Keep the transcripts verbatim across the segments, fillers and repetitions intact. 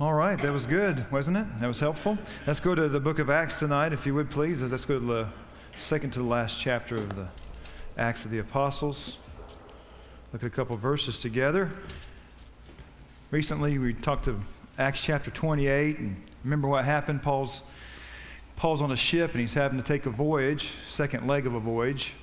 All right, that was good, wasn't it? That was helpful. Let's go to the book of Acts tonight, if you would, please. Let's go to the second to the last chapter of the Acts of the Apostles. Look at a couple of verses together. Recently, we talked to Acts chapter twenty-eight, and remember what happened? Paul's Paul's on a ship, and he's having to take a voyage, second leg of a voyage,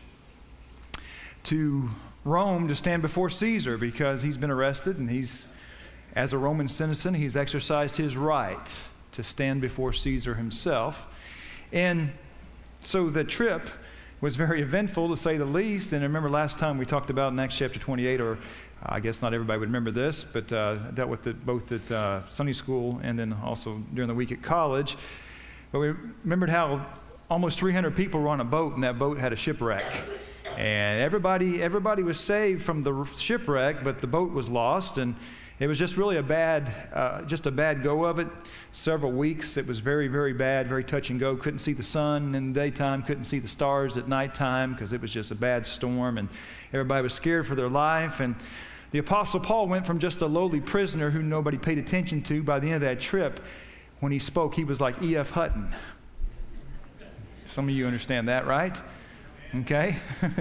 to Rome to stand before Caesar because he's been arrested, and he's as a Roman citizen, he's exercised his right to stand before Caesar himself. And so the trip was very eventful, to say the least. And I remember last time we talked about in Acts chapter twenty-eight, or I guess not everybody would remember this, but uh, I dealt with it both at uh, Sunday school and then also during the week at college. But we remembered how almost three hundred people were on a boat, and that boat had a shipwreck. And everybody, everybody was saved from the shipwreck, but the boat was lost, and it was just really a bad, uh, just a bad go of it. Several weeks, it was very, very bad, very touch and go. Couldn't see the sun in the daytime, couldn't see the stars at nighttime because it was just a bad storm, and everybody was scared for their life. And the Apostle Paul went from just a lowly prisoner who nobody paid attention to. By the end of that trip, when he spoke, he was like E F Hutton. Some of you understand that, right? Okay?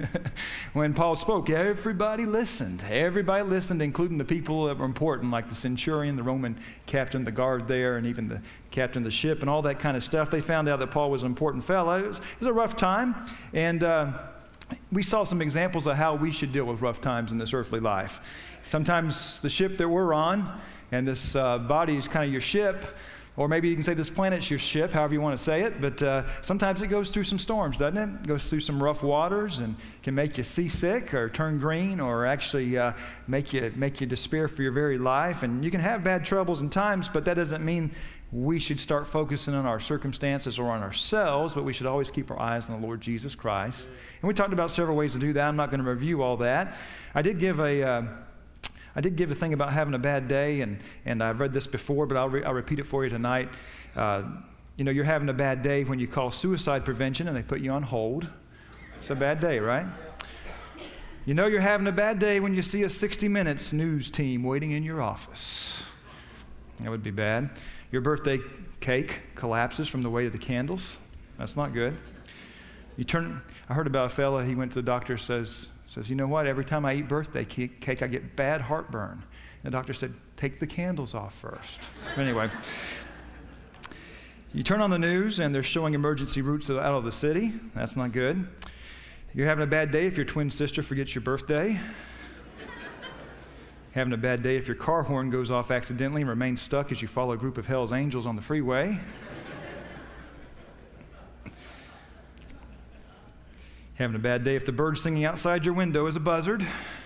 When Paul spoke, everybody listened. Everybody listened, including the people that were important, like the centurion, the Roman captain, the guard there, and even the captain of the ship, and all that kind of stuff. They found out that Paul was an important fellow. It was, it was a rough time, and uh, we saw some examples of how we should deal with rough times in this earthly life. Sometimes the ship that we're on, and this uh, body is kind of your ship, or maybe you can say this planet's your ship, however you want to say it, but uh, sometimes it goes through some storms, doesn't it? It goes through some rough waters and can make you seasick or turn green, or actually uh, make you make you despair for your very life. And you can have bad troubles and times, but that doesn't mean we should start focusing on our circumstances or on ourselves, but we should always keep our eyes on the Lord Jesus Christ. And we talked about several ways to do that. I'm not going to review all that. I did give a... Uh, I did give a thing about having a bad day, and, and I've read this before, but I'll, re- I'll repeat it for you tonight. Uh, you know, you're having a bad day when you call suicide prevention and they put you on hold. It's a bad day, right? You know you're having a bad day when you see a sixty minutes news team waiting in your office. That would be bad. Your birthday cake collapses from the weight of the candles. That's not good. You turn. I heard about a fella, he went to the doctor, says, says, you know what, every time I eat birthday cake, I get bad heartburn. And the doctor said, take the candles off first. But anyway, you turn on the news and they're showing emergency routes out of the city. That's not good. You're having a bad day if your twin sister forgets your birthday. Having a bad day if your car horn goes off accidentally and remains stuck as you follow a group of Hell's Angels on the freeway. Having a bad day if the bird singing outside your window is a buzzard.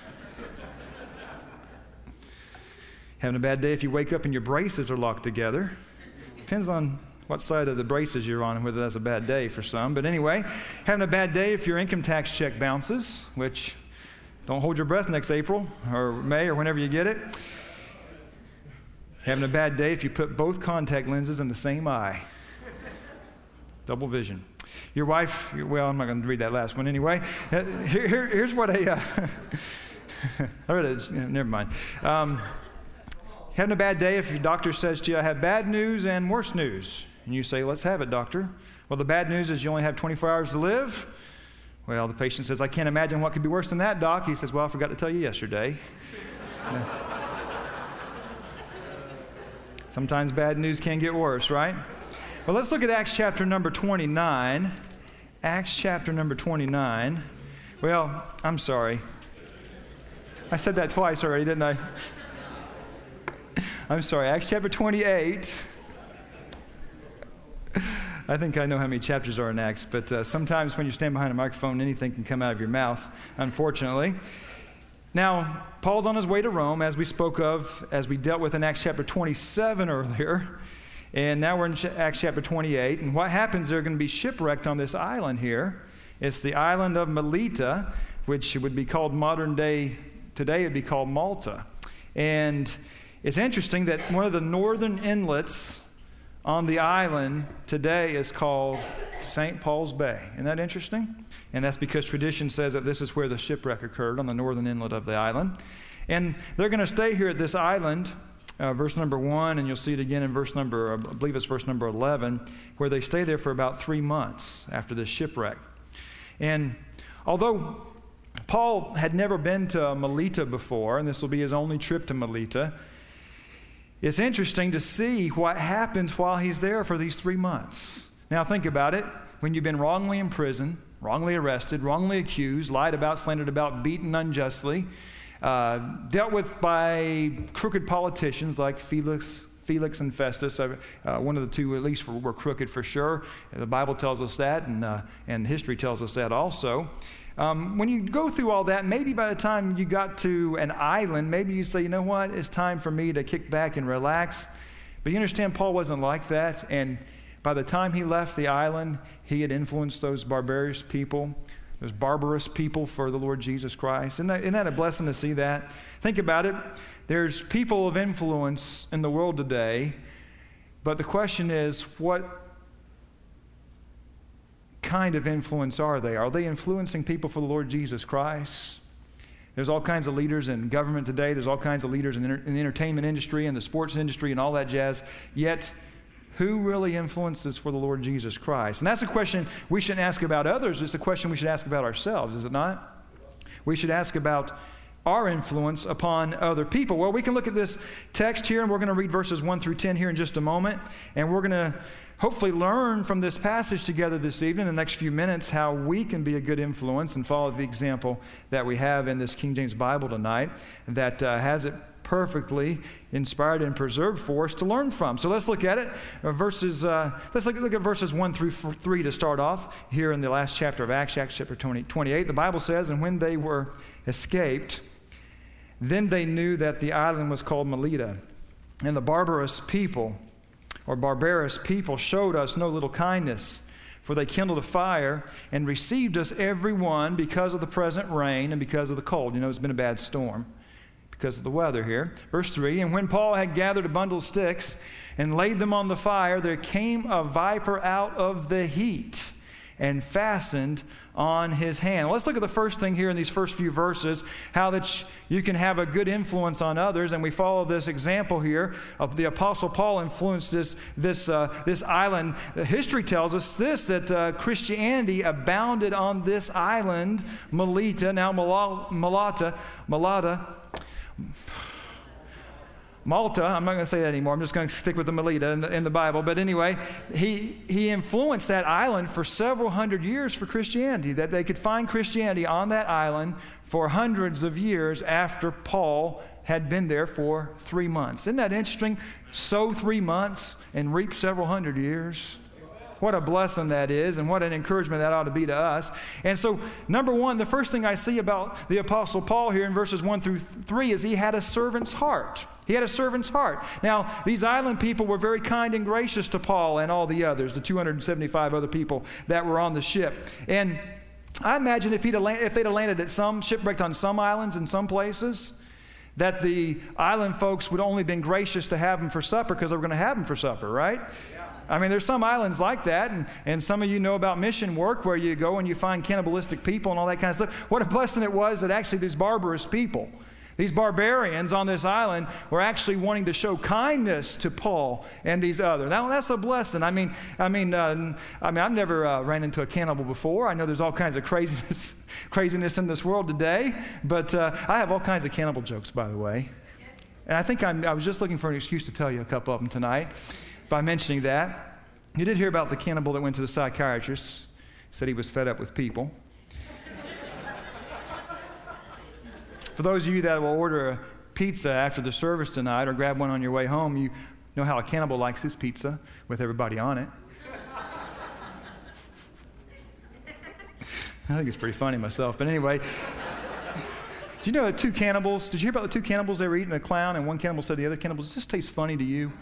Having a bad day if you wake up and your braces are locked together. Depends on what side of the braces you're on and whether that's a bad day for some. But anyway, having a bad day if your income tax check bounces, which don't hold your breath next April or May or whenever you get it. Having a bad day if you put both contact lenses in the same eye. Double vision. Your wife, well, I'm not going to read that last one anyway. Uh, here, here, here's what a, uh, I read it, never mind. Um, having a bad day if your doctor says to you, I have bad news and worse news. And you say, let's have it, doctor. Well, the bad news is you only have twenty-four hours to live. Well, the patient says, I can't imagine what could be worse than that, doc. He says, well, I forgot to tell you yesterday. uh, sometimes bad news can get worse, right? Well, let's look at Acts chapter number twenty-nine. Acts chapter number twenty-nine. Well, I'm sorry. I said that twice already, didn't I? I'm sorry. Acts chapter twenty-eight. I think I know how many chapters are in Acts, but uh, sometimes when you stand behind a microphone, anything can come out of your mouth, unfortunately. Now, Paul's on his way to Rome, as we spoke of, as we dealt with in Acts chapter twenty-seven earlier. And now we're in Acts chapter twenty-eight. And what happens, they're going to be shipwrecked on this island here. It's the island of Melita, which would be called modern day, today it would be called Malta. And it's interesting that one of the northern inlets on the island today is called Saint Paul's Bay. Isn't that interesting? And that's because tradition says that this is where the shipwreck occurred, on the northern inlet of the island. And they're going to stay here at this island uh, verse number one, and you'll see it again in verse number, I believe it's verse number eleven, where they stay there for about three months after this shipwreck. And although Paul had never been to Melita before, and this will be his only trip to Melita, it's interesting to see what happens while he's there for these three months. Now think about it. When you've been wrongly imprisoned, wrongly arrested, wrongly accused, lied about, slandered about, beaten unjustly, uh, dealt with by crooked politicians like Felix, Felix and Festus. Uh, one of the two at least were, were crooked for sure. The Bible tells us that, and, uh, and history tells us that also. Um, when you go through all that, maybe by the time you got to an island, maybe you say, you know what, it's time for me to kick back and relax. But you understand, Paul wasn't like that, and by the time he left the island, he had influenced those barbarous people, those barbarous people for the Lord Jesus Christ. Isn't that, isn't that a blessing to see that? Think about it. There's people of influence in the world today, but the question is, what kind of influence are they? Are they influencing people for the Lord Jesus Christ? There's all kinds of leaders in government today. There's all kinds of leaders in, inter- in the entertainment industry and the sports industry and all that jazz. Yet, who really influences for the Lord Jesus Christ? And that's a question we shouldn't ask about others. It's a question we should ask about ourselves, is it not? We should ask about our influence upon other people. Well, we can look at this text here, and we're going to read verses one through ten here in just a moment. And we're going to hopefully learn from this passage together this evening, in the next few minutes, how we can be a good influence and follow the example that we have in this King James Bible tonight that uh, has it perfectly inspired and preserved for us to learn from. So let's look at it. Uh, verses. Uh, let's look, look at verses one through three to start off here in the last chapter of Acts, Acts chapter twenty, twenty-eight. The Bible says, "And when they were escaped, then they knew that the island was called Melita, and the barbarous people, or barbarous people, showed us no little kindness, for they kindled a fire and received us every one because of the present rain and because of the cold." You know, it's been a bad storm because of the weather here. Verse three, "And when Paul had gathered a bundle of sticks and laid them on the fire, there came a viper out of the heat and fastened on his hand." Let's look at the first thing here in these first few verses, how that you can have a good influence on others. And we follow this example here of the Apostle Paul influenced this, this, uh, this island. The history tells us this, that uh, Christianity abounded on this island, Melita, now Malata, Malata, Malta, I'm not going to say that anymore. I'm just going to stick with the Melita in the, in the Bible. But anyway, he, he influenced that island for several hundred years for Christianity, that they could find Christianity on that island for hundreds of years after Paul had been there for three months. Isn't that interesting? Sow three months and reap several hundred years. What a blessing that is, and what an encouragement that ought to be to us. And so, number one, the first thing I see about the Apostle Paul here in verses one through three is he had a servant's heart. He had a servant's heart. Now, these island people were very kind and gracious to Paul and all the others, the two hundred seventy-five other people that were on the ship. And I imagine if, he'd have, if they'd have landed at some, shipwrecked on some islands in some places, that the island folks would only been gracious to have them for supper because they were going to have them for supper, right? Yeah. I mean, there's some islands like that, and, and some of you know about mission work where you go and you find cannibalistic people and all that kind of stuff. What a blessing it was that actually these barbarous people, these barbarians on this island, were actually wanting to show kindness to Paul and these others. Now, that's a blessing. I mean, I mean, uh, I mean, I've never uh, ran into a cannibal before. I know there's all kinds of craziness, craziness in this world today, but uh, I have all kinds of cannibal jokes, by the way. And I think I'm, I was just looking for an excuse to tell you a couple of them tonight by mentioning that. You did hear about the cannibal that went to the psychiatrist, said he was fed up with people. For those of you that will order a pizza after the service tonight or grab one on your way home, you know how a cannibal likes his pizza with everybody on it. I think it's pretty funny myself. But anyway, do you know the two cannibals? Did you hear about the two cannibals they were eating a clown, and one cannibal said to the other cannibal, "Does this taste funny to you?"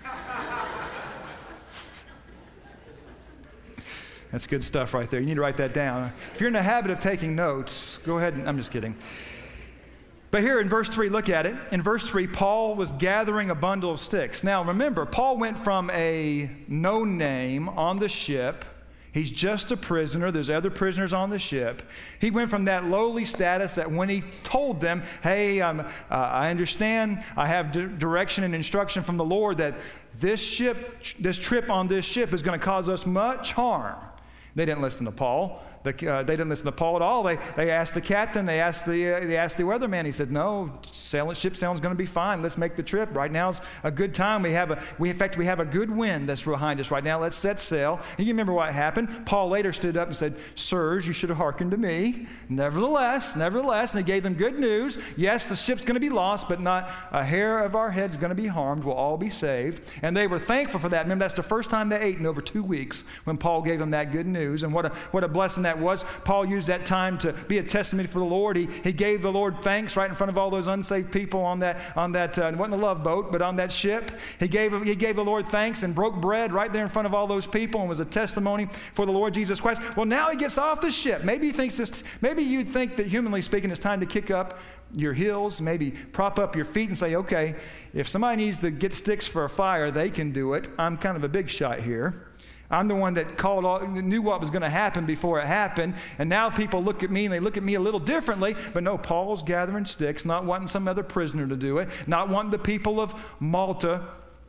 That's good stuff right there. You need to write that down. If you're in the habit of taking notes, go ahead and, I'm just kidding. But here in verse three, look at it. In verse three, Paul was gathering a bundle of sticks. Now remember, Paul went from a no name on the ship. He's just a prisoner. There's other prisoners on the ship. He went from that lowly status that when he told them, hey, I'm, uh, I understand, I have d- direction and instruction from the Lord that this ship, this trip on this ship is going to cause us much harm. They didn't listen to Paul. The, uh, they didn't listen to Paul at all. They, they asked the captain, they asked the, uh, they asked the weatherman. He said, no, sailing, ship sailing's going to be fine. Let's make the trip. Right now is a good time. We have a, we, in fact, we have a good wind that's behind us right now. Let's set sail. And you remember what happened? Paul later stood up and said, sirs, you should have hearkened to me. Nevertheless, nevertheless, and he gave them good news. Yes, the ship's going to be lost, but not a hair of our head's going to be harmed. We'll all be saved. And they were thankful for that. Remember, that's the first time they ate in over two weeks when Paul gave them that good news. And what a, what a blessing that was. Paul used that time to be a testimony for the Lord. He, he gave the Lord thanks right in front of all those unsaved people on that, on that uh, it wasn't a love boat, but on that ship. He gave, he gave the Lord thanks and broke bread right there in front of all those people and was a testimony for the Lord Jesus Christ. Well, now he gets off the ship. Maybe he thinks this, maybe you think that humanly speaking, it's time to kick up your heels, maybe prop up your feet and say, okay, if somebody needs to get sticks for a fire, they can do it. I'm kind of a big shot here. I'm the one that called all, knew what was going to happen before it happened, and now people look at me and they look at me a little differently, but no, Paul's gathering sticks, not wanting some other prisoner to do it, not wanting the people of Malta,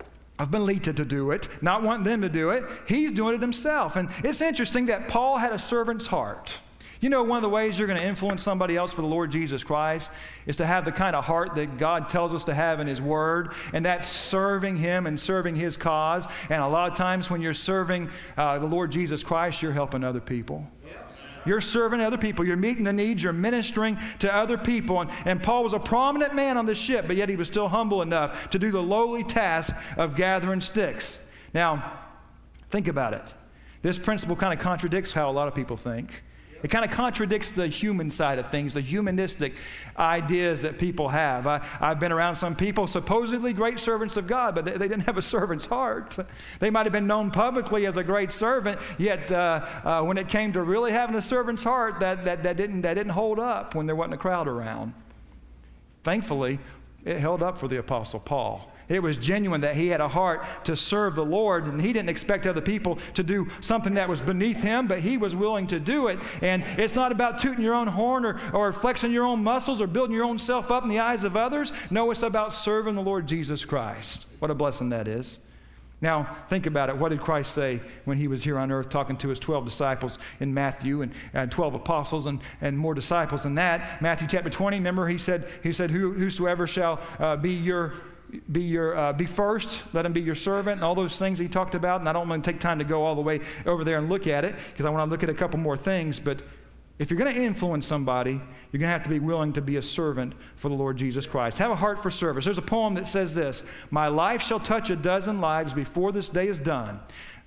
of Melita to do it, not wanting them to do it. He's doing it himself. And it's interesting that Paul had a servant's heart. You know, one of the ways you're going to influence somebody else for the Lord Jesus Christ is to have the kind of heart that God tells us to have in His Word, and that's serving Him and serving His cause. And a lot of times when you're serving uh, the Lord Jesus Christ, you're helping other people. You're serving other people. You're meeting the needs. You're ministering to other people. And, and Paul was a prominent man on the ship, but yet he was still humble enough to do the lowly task of gathering sticks. Now, think about it. This principle kind of contradicts how a lot of people think. It kind of contradicts the human side of things, the humanistic ideas that people have. I, I've been around some people, supposedly great servants of God, but they, they didn't have a servant's heart. They might have been known publicly as a great servant, yet uh, uh, when it came to really having a servant's heart, that, that, that, didn't, that didn't hold up when there wasn't a crowd around. Thankfully, it held up for the Apostle Paul. It was genuine that he had a heart to serve the Lord, and he didn't expect other people to do something that was beneath him, but he was willing to do it. And it's not about tooting your own horn or, or flexing your own muscles or building your own self up in the eyes of others. No, it's about serving the Lord Jesus Christ. What a blessing that is. Now, think about it. What did Christ say when he was here on earth talking to his twelve disciples in Matthew, and, and twelve apostles and, and more disciples than that? Matthew chapter twenty, remember he said, he said, Who, whosoever shall uh, be your Be your uh, be first, let him be your servant, and all those things he talked about. And I don't want to take time to go all the way over there and look at it, because I want to look at a couple more things. But if you're going to influence somebody, you're going to have to be willing to be a servant for the Lord Jesus Christ. Have a heart for service. There's a poem that says this: my life shall touch a dozen lives before this day is done.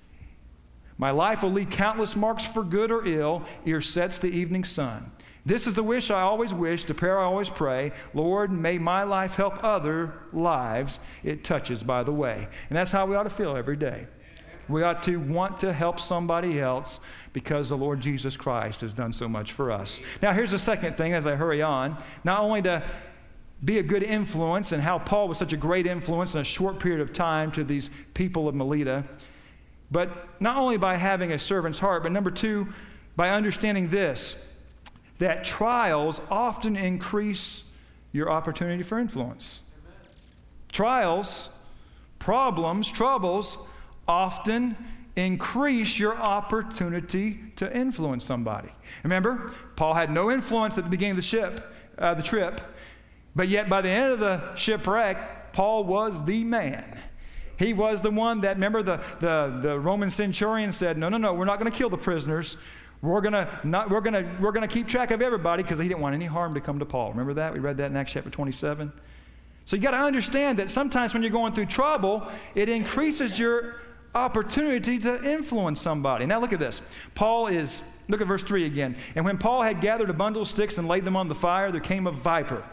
My life will leave countless marks for good or ill ere sets the evening sun. This is the wish I always wish, the prayer I always pray. Lord, may my life help other lives it touches by the way. And that's how we ought to feel every day. We ought to want to help somebody else because the Lord Jesus Christ has done so much for us. Now, here's the second thing as I hurry on. Not only to be a good influence, and how Paul was such a great influence in a short period of time to these people of Melita, but not only by having a servant's heart, but number two, by understanding this, that trials often increase your opportunity for influence. Amen. Trials, problems, troubles often increase your opportunity to influence somebody. Remember, Paul had no influence at the beginning of the ship, uh, the trip, but yet by the end of the shipwreck, Paul was the man. He was the one that, remember, the, the, the Roman centurion said, no, no, no, we're not going to kill the prisoners. We're gonna not. We're gonna. We're gonna keep track of everybody, because he didn't want any harm to come to Paul. Remember that? We read that in Acts chapter twenty-seven. So you got to understand that sometimes when you're going through trouble, it increases your opportunity to influence somebody. Now look at this. Paul is. Look at verse three again. And when Paul had gathered a bundle of sticks and laid them on the fire, there came a viper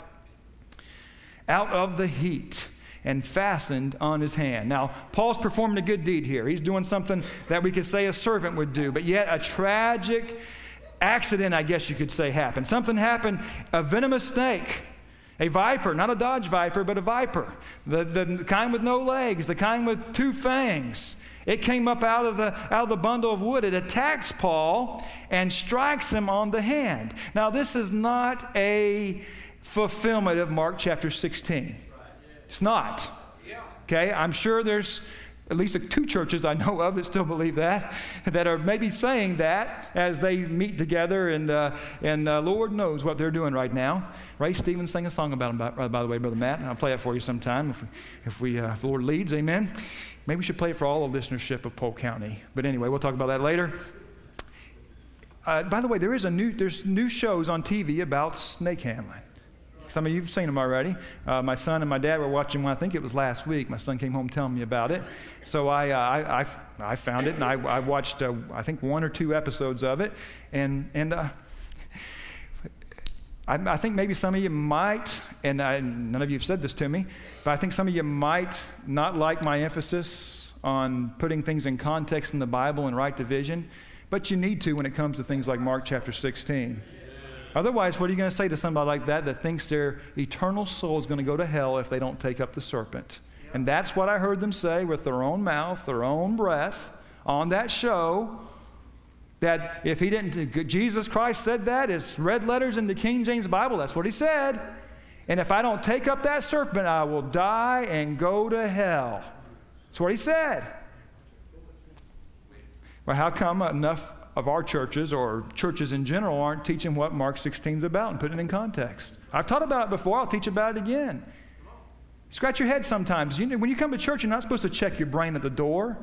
out of the heat and fastened on his hand. Now, Paul's performing a good deed here. He's doing something that we could say a servant would do, but yet a tragic accident, I guess you could say, happened. Something happened. A venomous snake, A viper, not a Dodge Viper, but a viper. The, the kind with no legs, the kind with two fangs. It came up out of the out of the bundle of wood. It attacks Paul and strikes him on the hand. Now, this is not a fulfillment of Mark chapter sixteen. It's not. Okay, I'm sure there's at least two churches I know of that still believe that, that are maybe saying that as they meet together, and uh, and uh, Lord knows what they're doing right now. Ray Stevens sang a song about him, by, by the way, Brother Matt. I'll play it for you sometime if we, if, we, uh, if the Lord leads, amen. Maybe we should play it for all the listenership of Polk County. But anyway, we'll talk about that later. Uh, by the way, there is a new there's new shows on T V about snake handling. Some of you have seen them already. Uh, my son and my dad were watching one. I think it was last week. My son came home telling me about it. So I uh, I, I, I found it, and I, I watched, uh, I think, one or two episodes of it. And and uh, I, I think maybe some of you might, and I, none of you have said this to me, but I think some of you might not like my emphasis on putting things in context in the Bible and right division. But you need to when it comes to things like Mark chapter sixteen. Otherwise, what are you going to say to somebody like that that thinks their eternal soul is going to go to hell if they don't take up the serpent? And that's what I heard them say with their own mouth, their own breath on that show, that if he didn't, Jesus Christ said that, it's red letters in the King James Bible, that's what he said. And if I don't take up that serpent, I will die and go to hell. That's what he said. Well, how come enough of our churches, or churches in general, aren't teaching what Mark sixteen is about and putting it in context? I've taught about it before. I'll teach about it again. Scratch your head sometimes. You know, when you come to church, you're not supposed to check your brain at the door.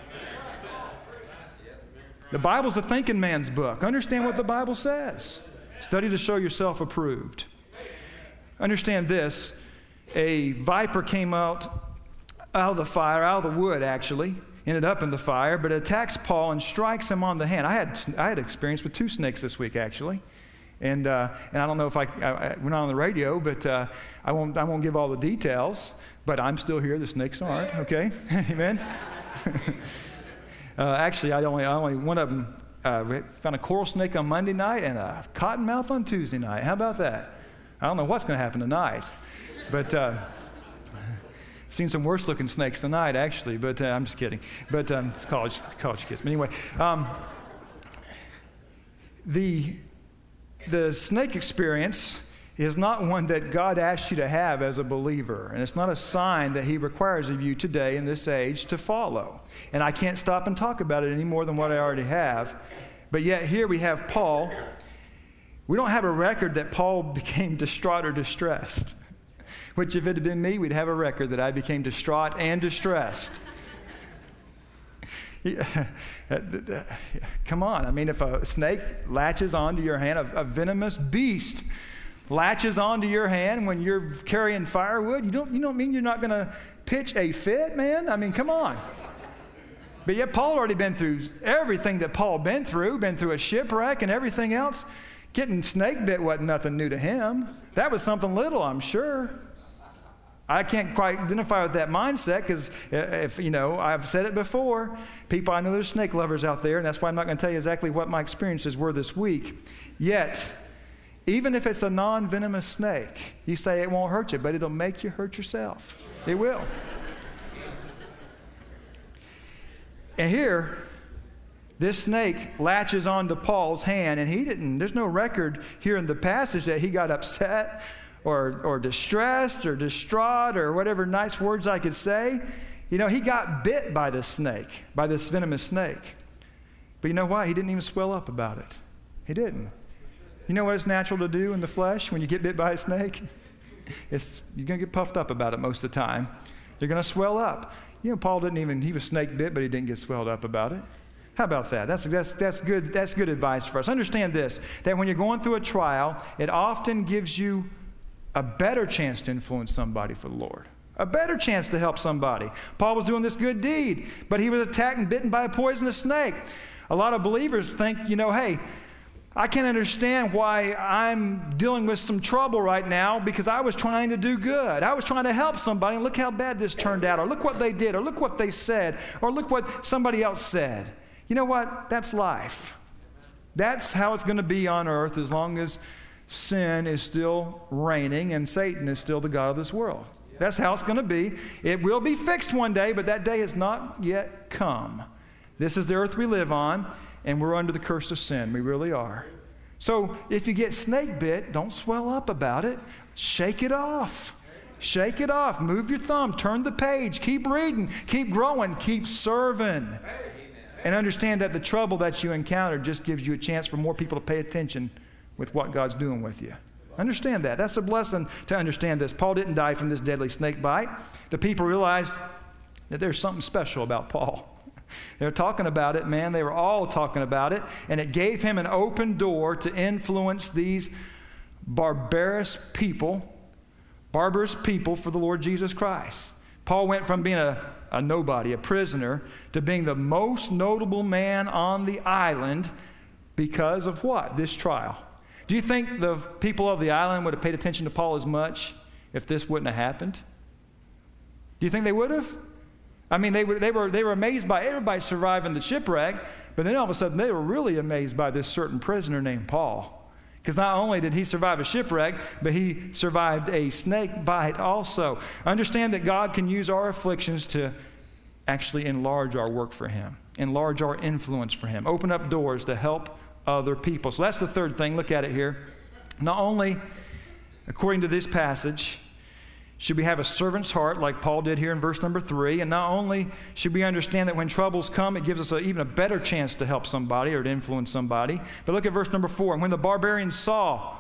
The Bible's a thinking man's book. Understand what the Bible says. Study to show yourself approved. Understand this. A viper came out out of the fire, out of the wood actually, ended up in the fire, but it attacks Paul and strikes him on the hand. I had I had experience with two snakes this week, actually. And uh, and I don't know if I, I, I we're not on the radio, but uh, I won't I won't give all the details. But I'm still here. The snakes aren't. Okay, amen. uh, actually, I only I only one of them uh, found a coral snake on Monday night and a cottonmouth on Tuesday night. How about that? I don't know what's going to happen tonight, but. Uh, Seen some worse-looking snakes tonight, actually, but uh, I'm just kidding. But um, it's college, it's college kids. But anyway, um, the the snake experience is not one that God asked you to have as a believer, and it's not a sign that He requires of you today in this age to follow. And I can't stop and talk about it any more than what I already have. But yet here we have Paul. We don't have a record that Paul became distraught or distressed. Which, if it had been me, we'd have a record that I became distraught and distressed. Come on. I mean, if a snake latches onto your hand, a, a venomous beast latches onto your hand when you're carrying firewood, you don't, you don't mean you're not going to pitch a fit, man? I mean, come on. But yet Paul already been through everything that Paul been through, been through a shipwreck and everything else. Getting snake bit wasn't nothing new to him. That was something little, I'm sure. I can't quite identify with that mindset because, if you know, I've said it before. People, I know there's snake lovers out there, and that's why I'm not going to tell you exactly what my experiences were this week. Yet, even if it's a non-venomous snake, you say it won't hurt you, but it'll make you hurt yourself. It will. And here, this snake latches onto Paul's hand, and he didn't, there's no record here in the passage that he got upset or or distressed or distraught or whatever nice words I could say. You know, he got bit by this snake, by this venomous snake. But you know what? He didn't even swell up about it. He didn't. You know what it's natural to do in the flesh when you get bit by a snake? It's, you're going to get puffed up about it most of the time. You're going to swell up. You know, Paul didn't even, he was snake bit, but he didn't get swelled up about it. How about that? That's, that's, that's, good, that's good advice for us. Understand this, that when you're going through a trial, it often gives you a better chance to influence somebody for the Lord. A better chance to help somebody. Paul was doing this good deed, but he was attacked and bitten by a poisonous snake. A lot of believers think, you know, hey, I can't understand why I'm dealing with some trouble right now because I was trying to do good. I was trying to help somebody, and look how bad this turned out, or look what they did, or look what they said, or look what somebody else said. You know what? That's life. That's how it's going to be on earth as long as sin is still reigning and Satan is still the god of this world. That's how it's going to be. It will be fixed one day, but that day has not yet come. This is the earth we live on, and we're under the curse of sin. We really are. So if you get snake bit, don't swell up about it. Shake it off. Shake it off. Move your thumb. Turn the page. Keep reading. Keep growing. Keep serving. And understand that the trouble that you encountered just gives you a chance for more people to pay attention with what God's doing with you. Understand that. That's a blessing to understand this. Paul didn't die from this deadly snake bite. The people realized that there's something special about Paul. They're talking about it, man. They were all talking about it. And it gave him an open door to influence these barbarous people, barbarous people for the Lord Jesus Christ. Paul went from being a, a nobody, a prisoner, to being the most notable man on the island because of what? This trial. Do you think the people of the island would have paid attention to Paul as much if this wouldn't have happened? Do you think they would have? I mean, they were, they were, they were amazed by everybody surviving the shipwreck, but then all of a sudden they were really amazed by this certain prisoner named Paul. Because not only did he survive a shipwreck, but he survived a snake bite also. Understand that God can use our afflictions to actually enlarge our work for him, enlarge our influence for him, open up doors to help other people. So that's the third thing. Look at it here. Not only, according to this passage, should we have a servant's heart like Paul did here in verse number three, and not only should we understand that when troubles come, it gives us a, even a better chance to help somebody or to influence somebody, but look at verse number four. And when the barbarians saw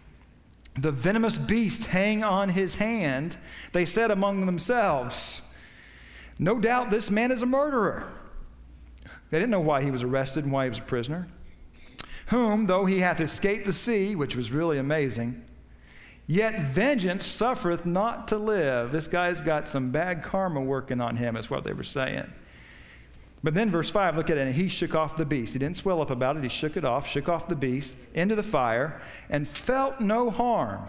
the venomous beast hang on his hand, they said among themselves, "No doubt this man is a murderer." They didn't know why he was arrested and why he was a prisoner. "Whom, though he hath escaped the sea," which was really amazing, "yet vengeance suffereth not to live." This guy's got some bad karma working on him, is what they were saying. But then verse five, look at it. And he shook off the beast. He didn't swell up about it. He shook it off, shook off the beast into the fire, and felt no harm.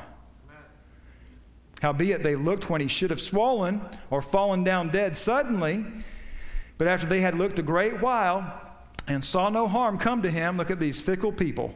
Howbeit they looked when he should have swollen or fallen down dead suddenly. But after they had looked a great while and saw no harm come to him, look at these fickle people.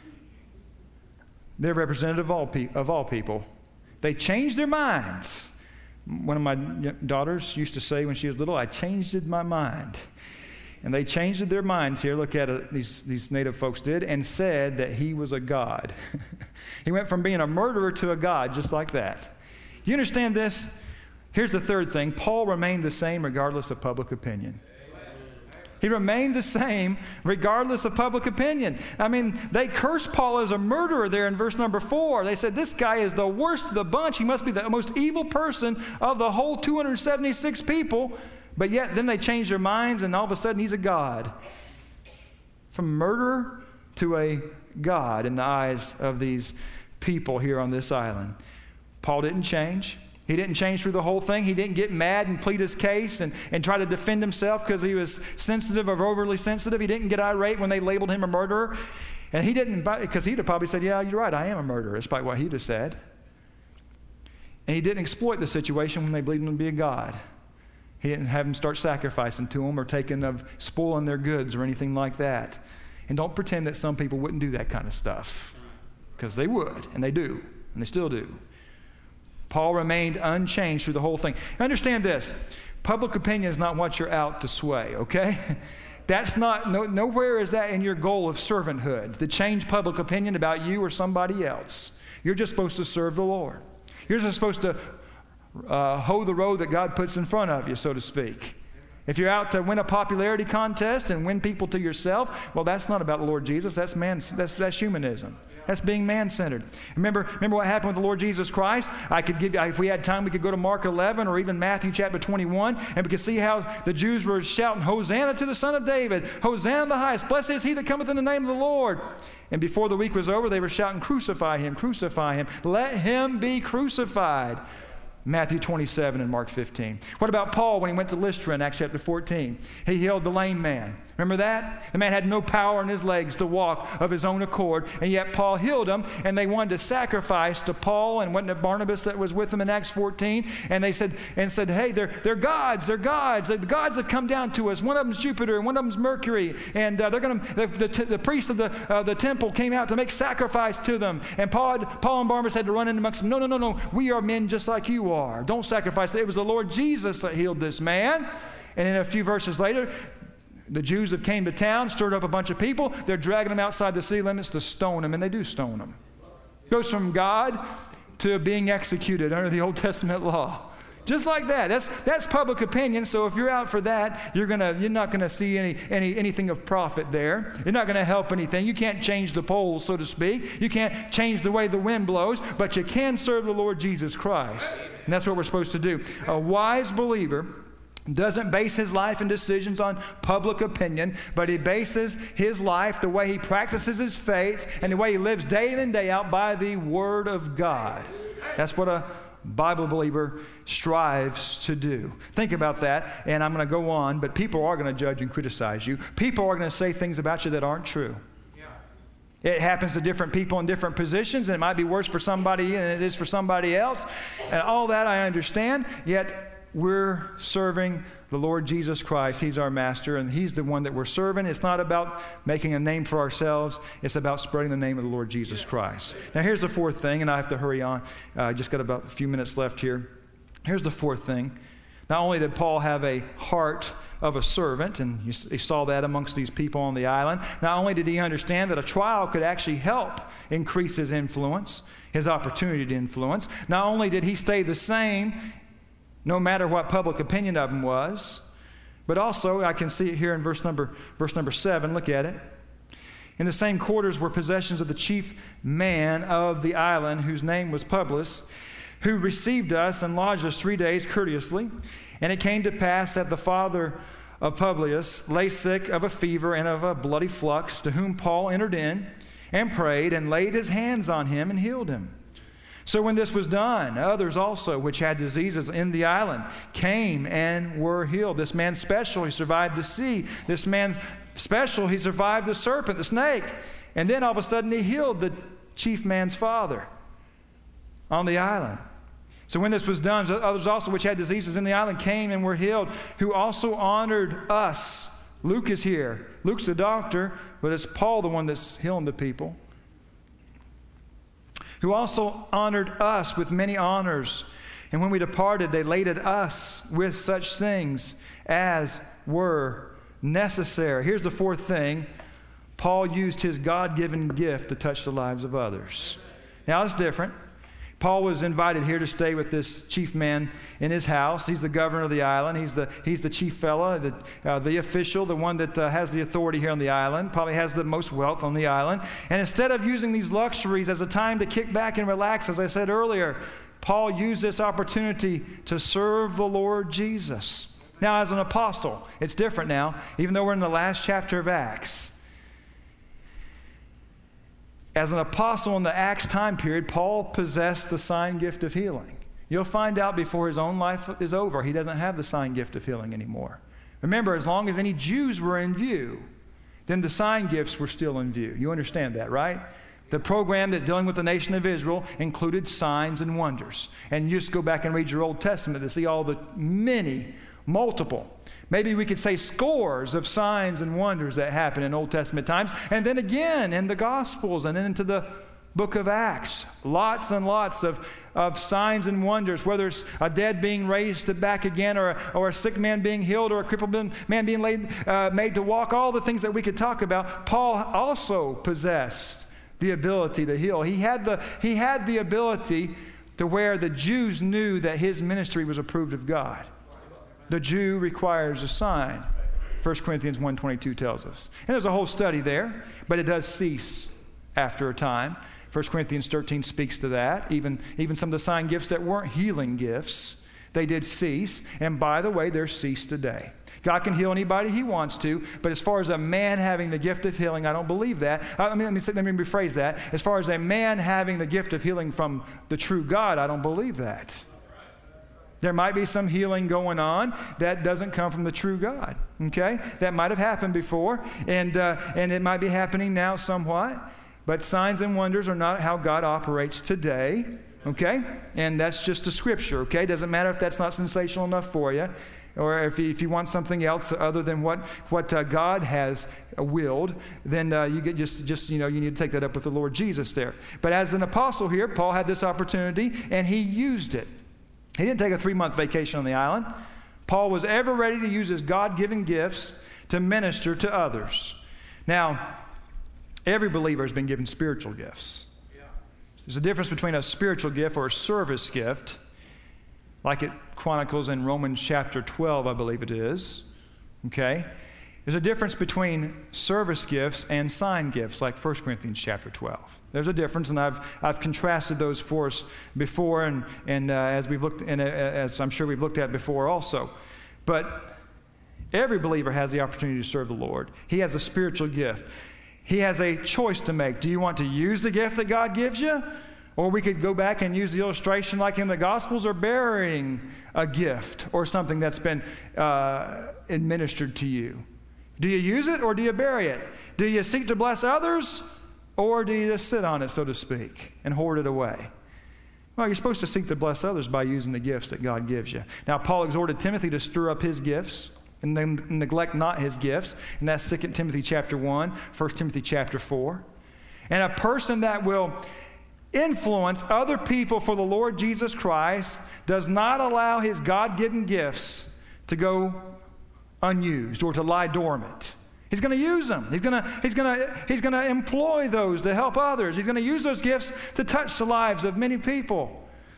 They're representative of all, pe- of all people. They changed their minds. One of my daughters used to say when she was little, "I changed my mind." And they changed their minds here. Look at it, these, these native folks did, and said that he was a god. He went from being a murderer to a god, just like that. Do you understand this? Here's the third thing. Paul remained the same regardless of public opinion. He remained the same regardless of public opinion. I mean, they cursed Paul as a murderer there in verse number four. They said, this guy is the worst of the bunch. He must be the most evil person of the whole two hundred seventy-six people. But yet then they changed their minds and all of a sudden he's a god. From murderer to a god in the eyes of these people here on this island. Paul didn't change. He didn't change through the whole thing. He didn't get mad and plead his case and, and try to defend himself because he was sensitive or overly sensitive. He didn't get irate when they labeled him a murderer. And he didn't, because he'd have probably said, "Yeah, you're right, I am a murderer," despite what he'd have said. And he didn't exploit the situation when they believed him to be a god. He didn't have them start sacrificing to them or taking of spoiling their goods or anything like that. And don't pretend that some people wouldn't do that kind of stuff, because they would, and they do, and they still do. Paul remained unchanged through the whole thing. Understand this. Public opinion is not what you're out to sway, okay? That's not, no, nowhere is that in your goal of servanthood, to change public opinion about you or somebody else. You're just supposed to serve the Lord. You're just supposed to uh, hoe the road that God puts in front of you, so to speak. If you're out to win a popularity contest and win people to yourself, well, that's not about the Lord Jesus. That's man. That's, that's humanism. That's being man-centered. Remember, remember what happened with the Lord Jesus Christ? I could give you, if we had time, we could go to Mark eleven or even Matthew chapter twenty-one, and we could see how the Jews were shouting, "Hosanna to the Son of David! Hosanna in the highest! Blessed is he that cometh in the name of the Lord!" And before the week was over, they were shouting, "Crucify him! Crucify him! Let him be crucified!" Matthew twenty-seven and Mark fifteen. What about Paul when he went to Lystra in Acts chapter fourteen? He healed the lame man. Remember that? The man had no power in his legs to walk of his own accord, and yet Paul healed him, and they wanted to sacrifice to Paul, and wasn't it Barnabas that was with him in Acts fourteen? And they said, and said, hey, they're, they're gods, they're gods. The gods have come down to us. One of them's Jupiter, and one of them's Mercury, and uh, they're going to, the, the, the priest of the, uh, the temple came out to make sacrifice to them, and Paul, Paul and Barnabas had to run in amongst them. No, no, no, no, we are men just like you are. Don't sacrifice. It was the Lord Jesus that healed this man. And then a few verses later, the Jews that came to town stirred up a bunch of people. They're dragging them outside the city limits to stone them, and they do stone them. It goes from God to being executed under the Old Testament law. Just like that. That's that's public opinion. So if you're out for that, you're gonna you're not gonna see any any anything of profit there. You're not gonna help anything. You can't change the polls, so to speak. You can't change the way the wind blows, but you can serve the Lord Jesus Christ. And that's what we're supposed to do. A wise believer doesn't base his life and decisions on public opinion, but he bases his life, the way he practices his faith, and the way he lives day in and day out by the Word of God. That's what a Bible believer strives to do. Think about that, and I'm going to go on, but people are going to judge and criticize you. People are going to say things about you that aren't true. It happens to different people in different positions, and it might be worse for somebody than it is for somebody else. And all that I understand, yet we're serving the Lord Jesus Christ. He's our master, and He's the one that we're serving. It's not about making a name for ourselves. It's about spreading the name of the Lord Jesus Christ. Now, here's the fourth thing, and I have to hurry on. I uh, just got about a few minutes left here. Here's the fourth thing. Not only did Paul have a heart of a servant, and you, you saw that amongst these people on the island, not only did he understand that a trial could actually help increase his influence, his opportunity to influence, not only did he stay the same no matter what public opinion of him was, but also, I can see it here in verse number, verse number seven, look at it. In the same quarters were possessions of the chief man of the island, whose name was Publius, who received us and lodged us three days courteously. And it came to pass that the father of Publius lay sick of a fever and of a bloody flux, to whom Paul entered in and prayed and laid his hands on him and healed him. So when this was done, others also, which had diseases in the island, came and were healed. This man's special, he survived the sea. This man's special, he survived the serpent, the snake. And then all of a sudden he healed the chief man's father on the island. So when this was done, others also, which had diseases in the island, came and were healed, who also honored us. Luke is here. Luke's the doctor, but it's Paul the one that's healing the people. Who also honored us with many honors. And when we departed, they laded us with such things as were necessary. Here's the fourth thing. Paul used his God-given gift to touch the lives of others. Now, it's different. Paul was invited here to stay with this chief man in his house. He's the governor of the island. He's the, he's the chief fella, the, uh, the official, the one that uh, has the authority here on the island, probably has the most wealth on the island. And instead of using these luxuries as a time to kick back and relax, as I said earlier, Paul used this opportunity to serve the Lord Jesus. Now, as an apostle, it's different now, even though we're in the last chapter of Acts. As an apostle in the Acts time period, Paul possessed the sign gift of healing. You'll find out before his own life is over, he doesn't have the sign gift of healing anymore. Remember, as long as any Jews were in view, then the sign gifts were still in view. You understand that, right? The program that dealing with the nation of Israel included signs and wonders. And you just go back and read your Old Testament to see all the many, multiple, maybe we could say scores of signs and wonders that happen in Old Testament times. And then again in the Gospels and then into the book of Acts. Lots and lots of, of signs and wonders, whether it's a dead being raised back again, or, or a sick man being healed, or a crippled man being laid, uh, made to walk, all the things that we could talk about. Paul also possessed the ability to heal. He had the, he had the ability to where the Jews knew that his ministry was approved of God. The Jew requires a sign, First Corinthians one twenty-two tells us. And there's a whole study there, but it does cease after a time. First Corinthians thirteen speaks to that. Even, even some of the sign gifts that weren't healing gifts, they did cease. And by the way, they're ceased today. God can heal anybody He wants to, but as far as a man having the gift of healing, I don't believe that. I mean, let me, let me rephrase that. As far as a man having the gift of healing from the true God, I don't believe that. There might be some healing going on that doesn't come from the true God, okay? That might have happened before, and, uh, and it might be happening now somewhat, but signs and wonders are not how God operates today, okay? And that's just a scripture, okay? Doesn't matter if that's not sensational enough for you, or if you, if you want something else other than what, what uh, God has willed, then uh, you get just, just, you know, you need to take that up with the Lord Jesus there. But as an apostle here, Paul had this opportunity, and he used it. He didn't take a three-month vacation on the island. Paul was ever ready to use his God-given gifts to minister to others. Now, every believer has been given spiritual gifts. There's a difference between a spiritual gift or a service gift, like it chronicles in Romans chapter twelve, I believe it is. Okay? There's a difference between service gifts and sign gifts, like First Corinthians chapter twelve. There's a difference, and I've I've contrasted those for us before, and and uh, as we've looked, and uh, as I'm sure we've looked at before also. But every believer has the opportunity to serve the Lord. He has a spiritual gift. He has a choice to make. Do you want to use the gift that God gives you? Or we could go back and use the illustration like in the Gospels, or burying a gift or something that's been uh, administered to you. Do you use it or do you bury it? Do you seek to bless others or do you just sit on it, so to speak, and hoard it away? Well, you're supposed to seek to bless others by using the gifts that God gives you. Now, Paul exhorted Timothy to stir up his gifts and then neglect not his gifts. And that's Second Timothy chapter one, First Timothy chapter four. And a person that will influence other people for the Lord Jesus Christ does not allow his God-given gifts to go unused or to lie dormant. He's going to use them. He's going to he's going to he's going to employ those to help others. He's going to use those gifts to touch the lives of many people.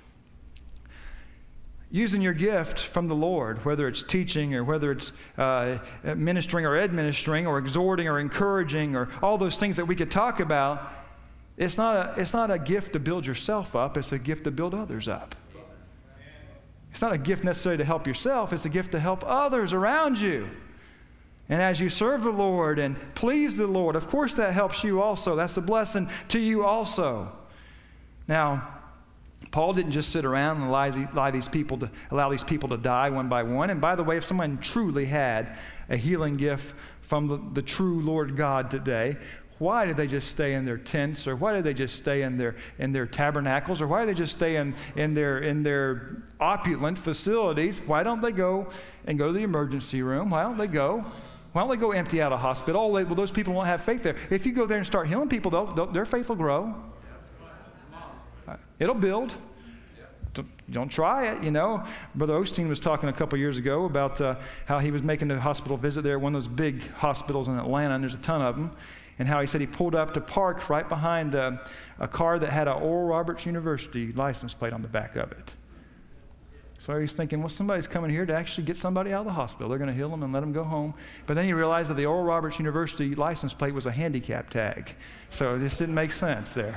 Using your gift from the Lord, whether it's teaching or whether it's uh, ministering or administering or exhorting or encouraging or all those things that we could talk about, it's not a it's not a gift to build yourself up. It's a gift to build others up. It's not a gift necessarily to help yourself. It's a gift to help others around you. And as you serve the Lord and please the Lord, of course that helps you also. That's a blessing to you also. Now, Paul didn't just sit around and allow, allow these people to allow these people to die one by one. And by the way, if someone truly had a healing gift from the, the true Lord God today, why did they just stay in their tents, or why did they just stay in their in their tabernacles, or why did they just stay in, in their in their opulent facilities? Why don't they go and go to the emergency room? Why don't they go? Why don't they go empty out a hospital? Oh, well, those people won't have faith there. If you go there and start healing people, they'll, they'll, their faith will grow. It'll build. Don't try it, you know. Brother Osteen was talking a couple years ago about uh, how he was making a hospital visit there, one of those big hospitals in Atlanta, and there's a ton of them, and how he said he pulled up to park right behind uh, a car that had an Oral Roberts University license plate on the back of it. So he's thinking, well, somebody's coming here to actually get somebody out of the hospital. They're going to heal them and let them go home. But then he realized that the Oral Roberts University license plate was a handicap tag. So it just didn't make sense there.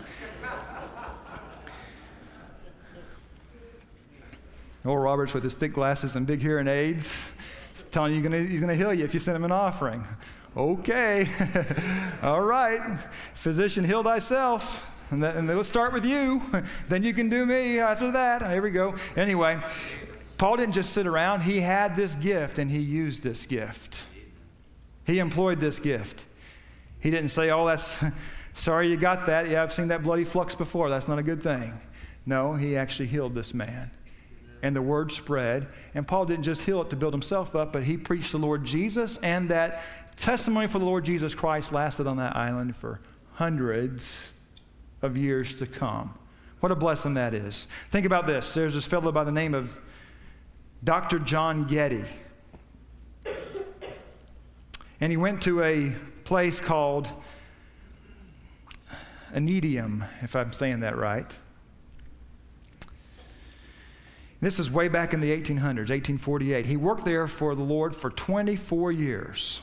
Oral Roberts with his thick glasses and big hearing aids, telling you he's going to heal you if you send him an offering. Okay. All right. Physician, heal thyself. And, that, and let's start with you. Then you can do me after that. Here we go. Anyway, Paul didn't just sit around. He had this gift, and he used this gift. He employed this gift. He didn't say, oh, that's, sorry you got that. Yeah, I've seen that bloody flux before. That's not a good thing. No, he actually healed this man. And the word spread. And Paul didn't just heal it to build himself up, but he preached the Lord Jesus, and that testimony for the Lord Jesus Christ lasted on that island for hundreds of years to come. What a blessing that is. Think about this. There's this fellow by the name of Doctor John Getty. And he went to a place called Anedium, if I'm saying that right. This is way back in the eighteen hundreds, eighteen forty-eight. He worked there for the Lord for twenty-four years.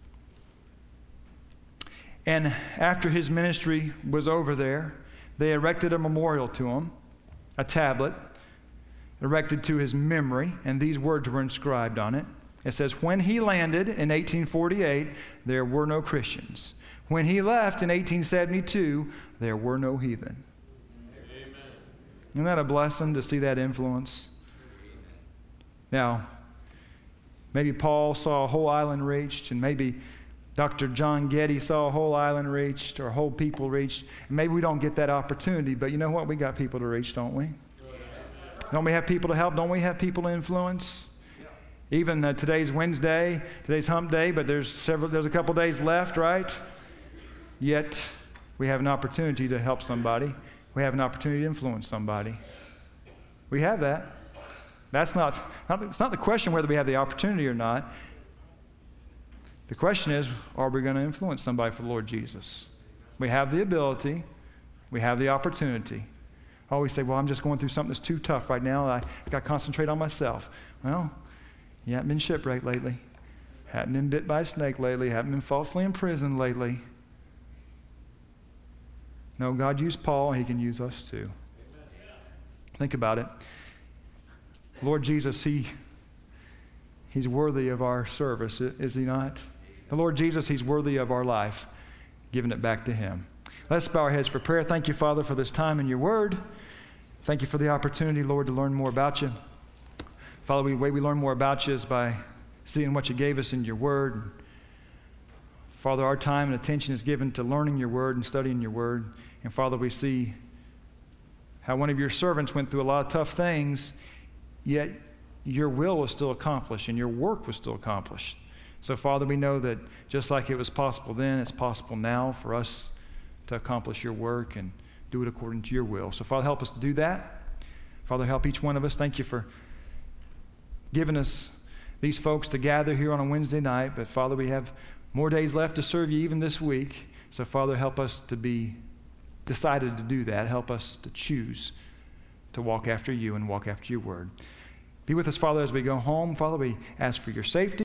And after his ministry was over there, they erected a memorial to him, a tablet erected to his memory, and these words were inscribed on it. It says, when he landed in eighteen forty-eight, there were no Christians. When he left in eighteen seventy-two, there were no heathen. Amen. Isn't that a blessing to see that influence? Now, maybe Paul saw a whole island reached, and maybe Doctor John Getty saw a whole island reached, or a whole people reached. And maybe we don't get that opportunity, but you know what? We got people to reach, don't we? Don't we have people to help? Don't we have people to influence? Even uh, today's Wednesday, today's hump day, but there's several, there's a couple days left, right? Yet we have an opportunity to help somebody. We have an opportunity to influence somebody. We have that. That's not, not, it's not the question whether we have the opportunity or not. The question is, are we going to influence somebody for the Lord Jesus? We have the ability. We have the opportunity. I always say, well, I'm just going through something that's too tough right now. I, I've got to concentrate on myself. Well, you haven't been shipwrecked lately. Haven't been bit by a snake lately. Haven't been falsely imprisoned lately. No, God used Paul. He can use us too. Think about it. Lord Jesus, he, He's worthy of our service, is He not? The Lord Jesus, He's worthy of our life, giving it back to Him. Let's bow our heads for prayer. Thank you, Father, for this time in your word. Thank you for the opportunity, Lord, to learn more about you. Father, the way we learn more about you is by seeing what you gave us in your word. Father, our time and attention is given to learning your word and studying your word. And Father, we see how one of your servants went through a lot of tough things, yet your will was still accomplished and your work was still accomplished. So, Father, we know that just like it was possible then, it's possible now for us to accomplish your work and do it according to your will. So, Father, help us to do that. Father, help each one of us. Thank you for giving us these folks to gather here on a Wednesday night. But, Father, we have more days left to serve you even this week. So, Father, help us to be decided to do that. Help us to choose to walk after you and walk after your word. Be with us, Father, as we go home. Father, we ask for your safety.